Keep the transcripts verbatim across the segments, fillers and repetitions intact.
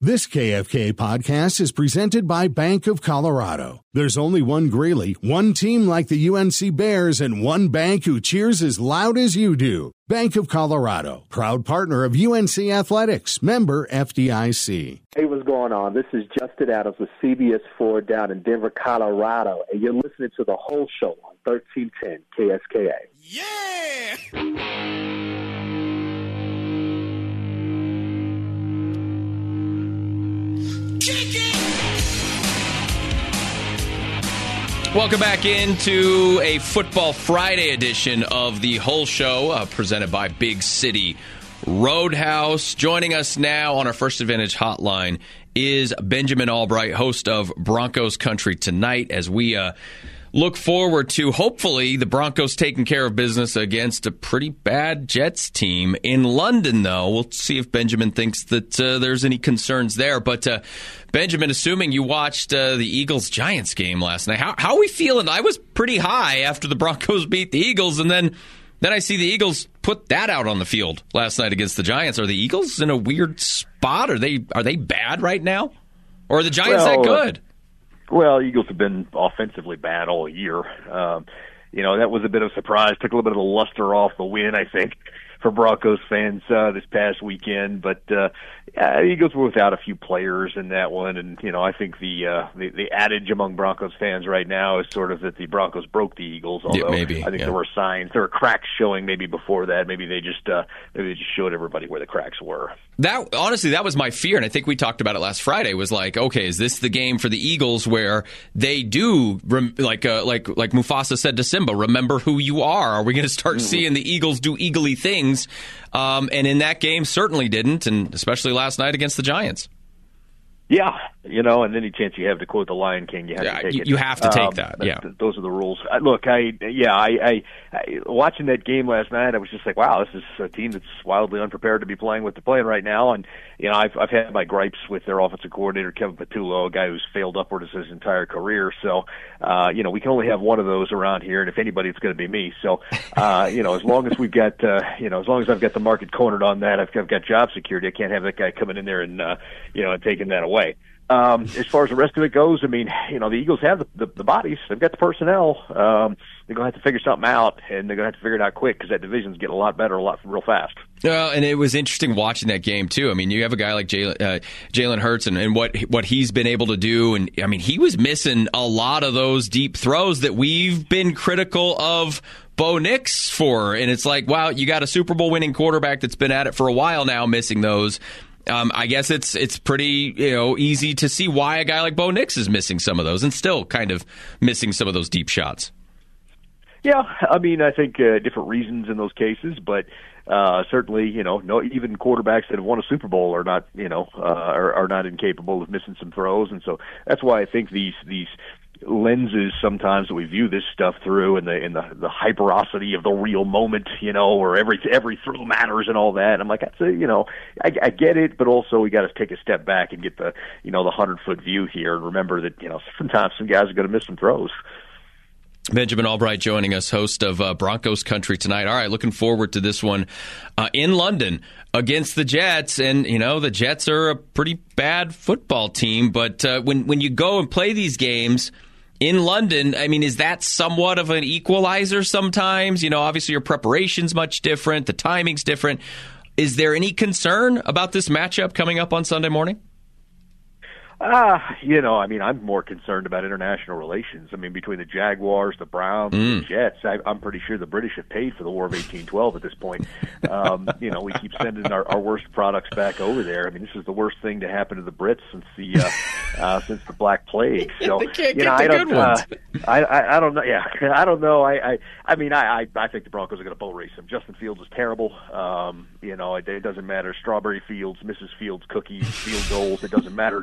This K F K podcast is presented by Bank of Colorado. There's only one Greeley, one team like the U N C Bears, and one bank who cheers as loud as you do. Bank of Colorado, proud partner of U N C Athletics, member F D I C. Hey, what's going on? This is Justin Adams with C B S four down in Denver, Colorado, and you're listening to The Whole Show on thirteen ten K S K A. Yeah! Welcome back into a Football Friday edition of The Whole Show, uh, presented by Big City Roadhouse. Joining us now on our First Advantage hotline is Benjamin Albright, host of Broncos Country Tonight, as we uh, look forward to, hopefully, the Broncos taking care of business against a pretty bad Jets team. In London, though, we'll see if Benjamin thinks that uh, there's any concerns there. But, uh, Benjamin, assuming you watched uh, the Eagles-Giants game last night, how, how are we feeling? I was pretty high after the Broncos beat the Eagles, and then, then I see the Eagles put that out on the field last night against the Giants. Are the Eagles in a weird spot? Are they are they bad right now? Or are the Giants well, that good? Well, Eagles have been offensively bad all year. Um, you know, that was a bit of a surprise. Took a little bit of the luster off the win, I think, for Broncos fans uh, this past weekend. But uh, yeah, Eagles were without a few players in that one. And, you know, I think the, uh, the the adage among Broncos fans right now is sort of that the Broncos broke the Eagles. Although yeah, maybe, I think yeah. there were signs, there were cracks showing maybe before that. Maybe they just uh, maybe they just showed everybody where the cracks were. That honestly, that was my fear, and I think we talked about it last Friday. Was like, okay, is this the game for the Eagles where they do like uh, like like Mufasa said to Simba, remember who you are? Are we going to start mm-hmm. seeing the Eagles do eagly things? Um, and in that game, certainly didn't, and especially last night against the Giants. Yeah, you know, and any chance you have to quote the Lion King, you have yeah, to take you, it. You have to take um, that. Yeah, those are the rules. I, look, I yeah, I, I, I watching that game last night, I was just like, wow, this is a team that's wildly unprepared to be playing what they're playing right now. And you know, I've I've had my gripes with their offensive coordinator Kevin Patullo, a guy who's failed upwards his entire career. So, uh, you know, we can only have one of those around here, and if anybody, it's going to be me. So, uh, you know, as long as we've got, uh, you know, as long as I've got the market cornered on that, I've, I've got job security. I can't have that guy coming in there and uh, you know, and taking that away. Um, as far as the rest of it goes, I mean, you know, the Eagles have the, the, the bodies. They've got the personnel. Um, they're going to have to figure something out, and they're going to have to figure it out quick because that division's getting a lot better, a lot real fast. Well, and it was interesting watching that game, too. I mean, you have a guy like Jalen, uh, Jalen Hurts and, and what what he's been able to do. And, I mean, he was missing a lot of those deep throws that we've been critical of Bo Nix for. And it's like, wow, you got a Super Bowl winning quarterback that's been at it for a while now missing those. Um, I guess it's it's pretty you know easy to see why a guy like Bo Nix is missing some of those and still kind of missing some of those deep shots. Yeah, I mean, I think uh, different reasons in those cases, but uh, certainly, you know, no, even quarterbacks that have won a Super Bowl are not, you know, uh, are, are not incapable of missing some throws, and so that's why I think these these. lenses sometimes that we view this stuff through and the in the the hyperosity of the real moment, you know, where every every throw matters and all that. And I'm like, that's a, you know, I, I get it, but also we got to take a step back and get the you know the hundred foot view here and remember that you know sometimes some guys are going to miss some throws. Benjamin Albright joining us, host of uh, Broncos Country Tonight. All right, looking forward to this one uh, in London against the Jets. And, you know, the Jets are a pretty bad football team. But uh, when, when you go and play these games in London, I mean, is that somewhat of an equalizer sometimes? You know, obviously your preparation's much different. The timing's different. Is there any concern about this matchup coming up on Sunday morning? Ah, uh, you know, I mean, I'm more concerned about international relations. I mean, between the Jaguars, the Browns, mm. the Jets, I, I'm pretty sure the British have paid for the War of eighteen twelve at this point. Um, you know, we keep sending our, our worst products back over there. I mean, this is the worst thing to happen to the Brits since the uh, uh, since the Black Plague. So, they can't you know, get I the don't, good ones. Uh, I, I, I don't know. Yeah, I don't know. I, I, I mean, I, I, I think the Broncos are going to boat race them. Justin Fields is terrible. Um, you know, it, it doesn't matter. Strawberry Fields, Missus Fields cookies, field goals. It doesn't matter. Justin Fields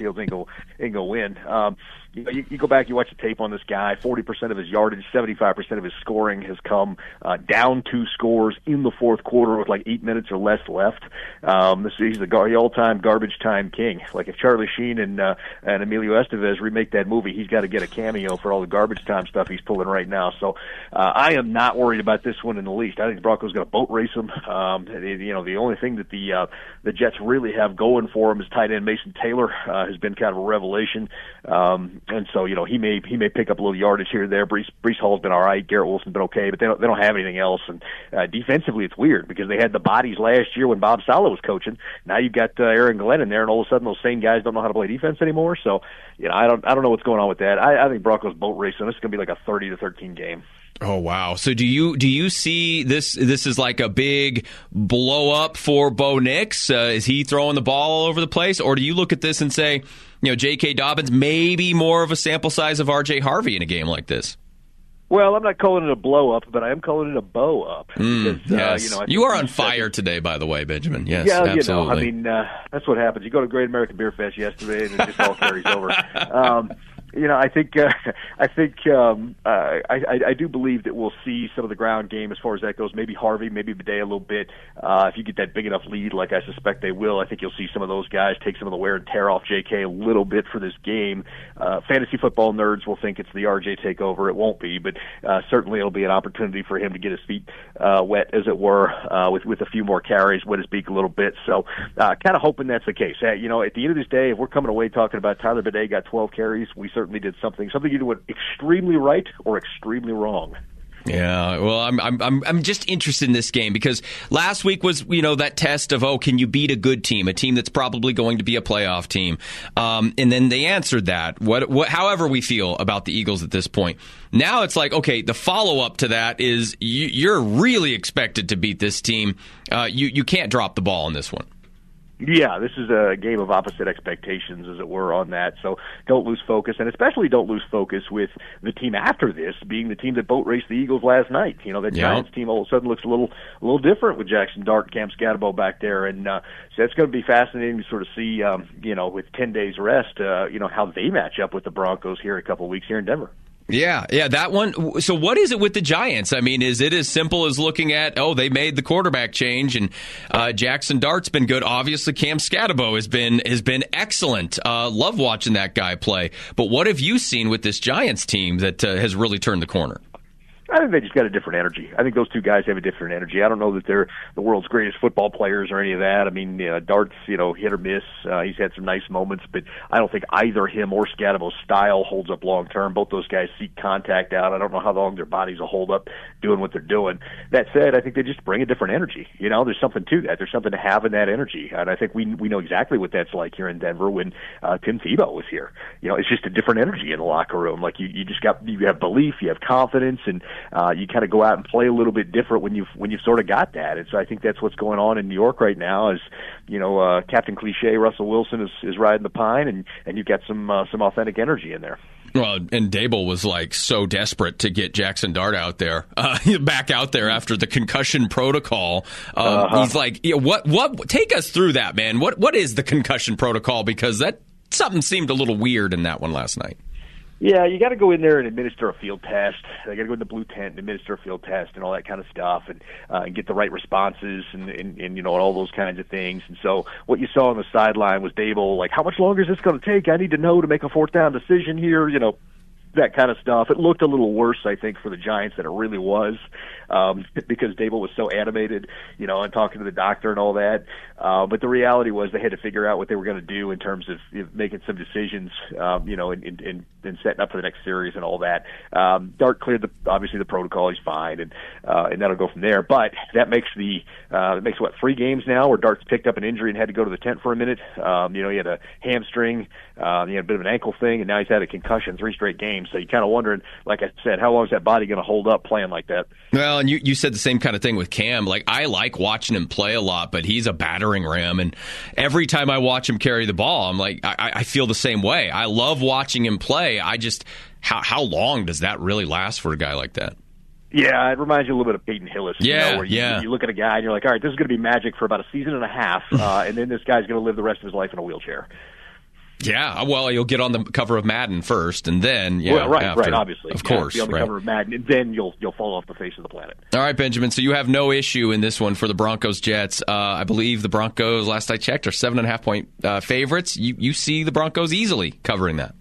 Fields ain't go ain't go win. Um, you, know, you, you go back, you watch the tape on this guy. Forty percent of his yardage, seventy-five percent of his scoring has come uh, down two scores in the fourth quarter with like eight minutes or less left. Um, this, he's the, gar- the all-time garbage time king. Like if Charlie Sheen and uh, and Emilio Estevez remake that movie, he's got to get a cameo for all the garbage time stuff he's pulling right now. So uh, I am not worried about this one in the least. I think the Broncos going to boat race him. Um, you know, the only thing that the uh, the Jets really have going for him is tight end Mason Taylor uh, has been kind of a revelation. Um, and so you know he may he may pick up a little yardage here and there. Brees, Brees Hall's been all right. Garrett Wilson's been okay, but they don't they don't have anything else. And uh, defensively, it's weird because they had the bodies last year when Bob Saleh was coaching. Now you've got uh, Aaron Glenn in there, and all of a sudden those same guys don't know how to play defense anymore. So you know I don't I don't know what's going on with that. I, I think Broncos boat racing. This is going to be like a thirty to thirteen game. Oh wow! So do you do you see this? This is like a big blow up for Bo Nix. Uh, is he throwing the ball all over the place, or do you look at this and say, you know, J K. Dobbins maybe more of a sample size of R J Harvey in a game like this? Well, I'm not calling it a blow up, but I am calling it a bow up. Mm, because, yes. uh, you know, you are on fire today, by the way, Benjamin. Yes, yeah, absolutely. You know, I mean, uh, that's what happens. You go to Great American Beer Fest yesterday, and it just all carries over. Um, You know, I think uh, I think um, uh, I, I do believe that we'll see some of the ground game as far as that goes. Maybe Harvey, maybe Bidet a little bit. Uh, if you get that big enough lead, like I suspect they will, I think you'll see some of those guys take some of the wear and tear off J K a little bit for this game. Uh, fantasy football nerds will think it's the R J takeover. It won't be, but uh, certainly it'll be an opportunity for him to get his feet uh, wet, as it were, uh, with with a few more carries, wet his beak a little bit. So, uh, kind of hoping that's the case. Uh, you know, at the end of this day, if we're coming away talking about Tyler Bidet got twelve carries, we certainly did something. Something either went extremely right or extremely wrong. Yeah, well, I'm I'm I'm I'm just interested in this game because last week was, you know, that test of, oh, can you beat a good team, a team that's probably going to be a playoff team, um, and then they answered that. What what, however we feel about the Eagles at this point, now it's like, okay, the follow up to that is you, you're really expected to beat this team. Uh, you you can't drop the ball in this one. Yeah, this is a game of opposite expectations, as it were, on that. So don't lose focus, and especially don't lose focus with the team after this being the team that boat raced the Eagles last night. You know, that yeah. Giants team all of a sudden looks a little a little different with Jackson Dart, Cam Scatterbo back there, and uh, so that's going to be fascinating to sort of see, um, you know, with ten days rest, uh, you know, how they match up with the Broncos here in a couple of weeks here in Denver. Yeah, yeah, that one. So what is it with the Giants? I mean, is it as simple as looking at, oh, they made the quarterback change and uh, Jackson Dart's been good. Obviously, Cam Scatterbo has been has been excellent. Uh, love watching that guy play. But what have you seen with this Giants team that uh, has really turned the corner? I think they just got a different energy. I think those two guys have a different energy. I don't know that they're the world's greatest football players or any of that. I mean, uh, Dart's, you know, hit or miss. Uh, he's had some nice moments, but I don't think either him or Scatterbo's style holds up long term. Both those guys seek contact out. I don't know how long their bodies will hold up doing what they're doing. That said, I think they just bring a different energy. You know, there's something to that. There's something to have in that energy, and I think we we know exactly what that's like here in Denver when uh, Tim Tebow was here. You know, it's just a different energy in the locker room. Like you, you just got you have belief, you have confidence, and uh, you kind of go out and play a little bit different when you've when you've sort of got that. And so I think that's what's going on in New York right now. Is you know uh, Captain Cliche Russell Wilson is, is riding the pine, and, and you've got some uh, some authentic energy in there. Well, and Dable was like so desperate to get Jackson Dart out there, uh, back out there after the concussion protocol. Um, uh-huh. He's like, you know, what what take us through that, man. What what is the concussion protocol? Because that something seemed a little weird in that one last night. Yeah, you got to go in there and administer a field test. They got to go in the blue tent and administer a field test and all that kind of stuff, and, uh, and get the right responses and, and, and you know all those kinds of things. And so what you saw on the sideline was Dable like, how much longer is this going to take? I need to know to make a fourth down decision here. You know, that kind of stuff. It looked a little worse, I think, for the Giants than it really was, um, because Dable was so animated, you know, and talking to the doctor and all that. Uh, but the reality was they had to figure out what they were going to do in terms of you know, making some decisions, um, you know, and, and, and setting up for the next series and all that. Um, Dart cleared the obviously the protocol; he's fine, and uh, and that'll go from there. But that makes the uh, it makes what three games now where Dart's picked up an injury and had to go to the tent for a minute. Um, you know, he had a hamstring, uh, he had a bit of an ankle thing, and now he's had a concussion, three straight games. So you're kind of wondering, like I said, how long is that body going to hold up playing like that? Well, and you, you said the same kind of thing with Cam. Like, I like watching him play a lot, but he's a battering ram. And every time I watch him carry the ball, I'm like, I, I feel the same way. I love watching him play. I just, how how long does that really last for a guy like that? Yeah, it reminds you a little bit of Peyton Hillis. Yeah, you know, where you, yeah. you look at a guy and you're like, all right, this is going to be magic for about a season and a half, uh, and then this guy's going to live the rest of his life in a wheelchair. Yeah, well, you'll get on the cover of Madden first, and then yeah, well, right, after, right, obviously, of yeah, course, be on the right. cover of Madden, and then you'll you'll fall off the face of the planet. All right, Benjamin. So you have no issue in this one for the Broncos Jets. Uh, I believe the Broncos, last I checked, are seven and a half point uh, favorites. You you see the Broncos easily covering that.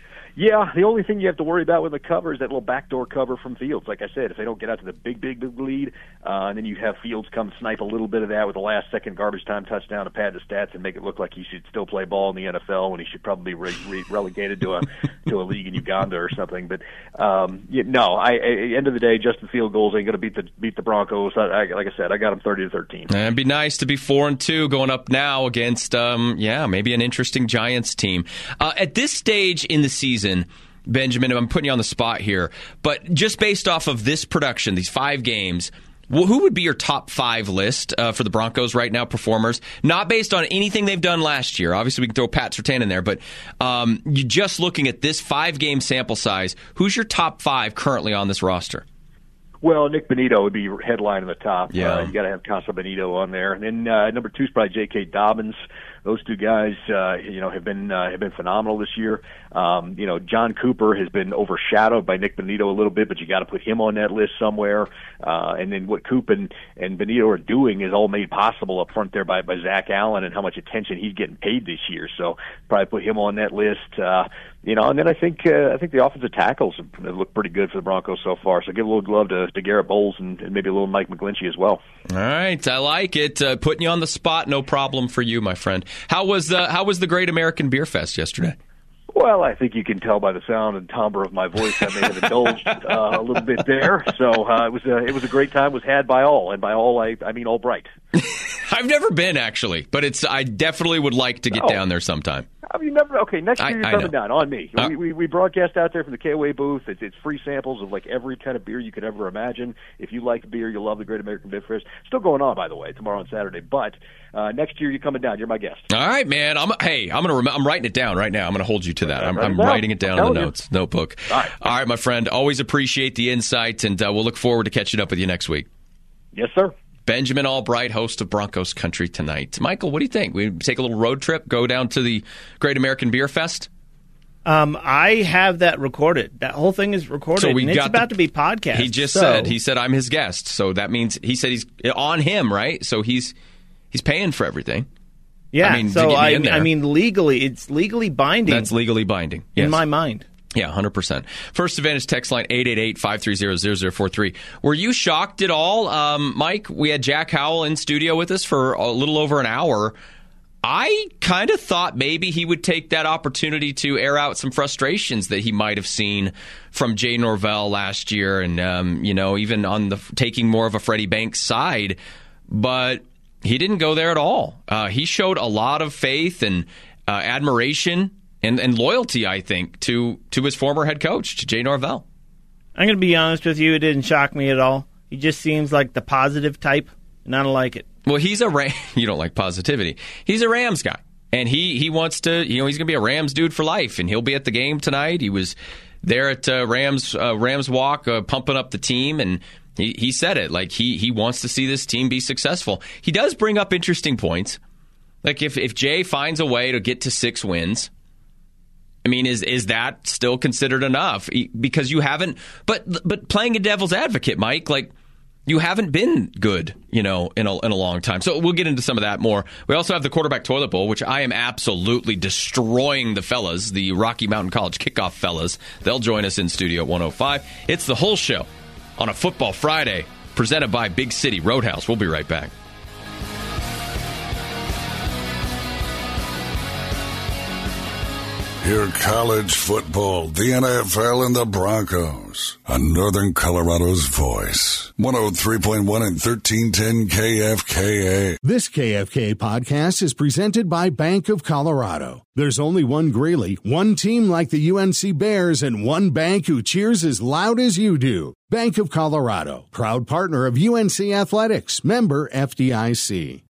Yeah, the only thing you have to worry about with the cover is that little backdoor cover from Fields. Like I said, if they don't get out to the big, big, big lead, uh, and then you have Fields come snipe a little bit of that with a last-second garbage time touchdown to pad the stats and make it look like he should still play ball in the N F L when he should probably be re- re- relegated to a to a league in Uganda or something. But um, yeah, no, I, at the end of the day, Justin Field goals ain't going to beat the beat the Broncos. I, I, like I said, I got them thirty to thirteen. And it'd be nice to be four and two going up now against, um, yeah, maybe an interesting Giants team. Uh, at this stage in the season, Benjamin, I'm putting you on the spot here, but just based off of this production, these five games, well, who would be your top five list uh, for the Broncos right now, performers? Not based on anything they've done last year. Obviously, we can throw Pat Surtain in there, but um, you just looking at this five-game sample size, who's your top five currently on this roster? Well, Nick Bonito would be headline in the top. Yeah. Uh, you got to have Casa Bonito on there, and then uh, number two is probably J K. Dobbins. Those two guys, uh, you know, have been uh, have been phenomenal this year. Um, you know, John Cooper has been overshadowed by Nick Bonito a little bit, but you got to put him on that list somewhere. Uh, and then what Coop and, and Bonito are doing is all made possible up front there by, by Zach Allen and how much attention he's getting paid this year. So probably put him on that list. Uh, you know, and then I think uh, I think the offensive tackles have looked pretty good for the Broncos so far. So give a little glove to, to Garrett Bowles and, and maybe a little Mike McGlinchey as well. All right, I like it. Uh, putting you on the spot, no problem for you, my friend. How was uh, how was the Great American Beer Fest yesterday? Well, I think you can tell by the sound and timbre of my voice I may have indulged uh, a little bit there. So uh, it was a, it was a great time. It was had by all, and by all I, I mean Albright. I've never been actually, but it's I definitely would like to get oh. down there sometime. I mean, never. Okay, next year I, you're I coming know. down on me. Uh, we, we we broadcast out there from the K O A booth. It's, it's free samples of like every kind of beer you could ever imagine. If you like beer, you'll love the Great American Beer Fest. Still going on, by the way, tomorrow and Saturday. But uh, next year you're coming down. You're my guest. All right, man. I'm hey. I'm gonna. Rem- I'm writing it down right now. I'm gonna hold you to that. I'm, Write it I'm down. writing it down in the you. notes notebook. All right. All right, my friend. Always appreciate the insight, and uh, we'll look forward to catching up with you next week. Yes, sir. Benjamin Albright, host of Broncos Country Tonight. Michael, what do you think? We take a little road trip, go down to the Great American Beer Fest? Um, I have that recorded. That whole thing is recorded, So we and it's got about the- to be podcast. He just so. said, he said, I'm his guest. So that means, he said he's on him, right? So he's he's paying for everything. Yeah, I mean, to so get me I, in there. I mean, legally, it's legally binding That's legally binding. Yes. in my mind. Yeah, one hundred percent. First Advantage text line eight eight eight, five three zero, zero zero four three. Were you shocked at all, um, Mike? We had Jack Howell in studio with us for a little over an hour. I kind of thought maybe he would take that opportunity to air out some frustrations that he might have seen from Jay Norvell last year and, um, you know, even on the taking more of a Freddie Banks side. But he didn't go there at all. Uh, he showed a lot of faith and uh, admiration and, and loyalty, I think, to, to his former head coach, to Jay Norvell. I'm going to be honest with you. It didn't shock me at all. He just seems like the positive type, and I don't like it. Well, he's a Ram. You don't like positivity. He's a Rams guy, and he he wants to. You know, he's going to be a Rams dude for life, and he'll be at the game tonight. He was there at uh, Rams uh, Rams Walk, uh, pumping up the team, and he he said it like he he wants to see this team be successful. He does bring up interesting points, like if if Jay finds a way to get to six wins. I mean, is is that still considered enough? Because you haven't, but but playing a devil's advocate, Mike, like you haven't been good, you know, in a in a long time. So we'll get into some of that more. We also have the quarterback toilet bowl, which I am absolutely destroying the fellas, the Rocky Mountain College kickoff fellas. They'll join us in studio at one oh five. It's the whole show on a Football Friday, presented by Big City Roadhouse. We'll be right back. Hear college football, the N F L, and the Broncos on Northern Colorado's voice. one oh three point one and thirteen ten K F K A. This K F K podcast is presented by Bank of Colorado. There's only one Greeley, one team like the U N C Bears, and one bank who cheers as loud as you do. Bank of Colorado, proud partner of U N C Athletics, member F D I C.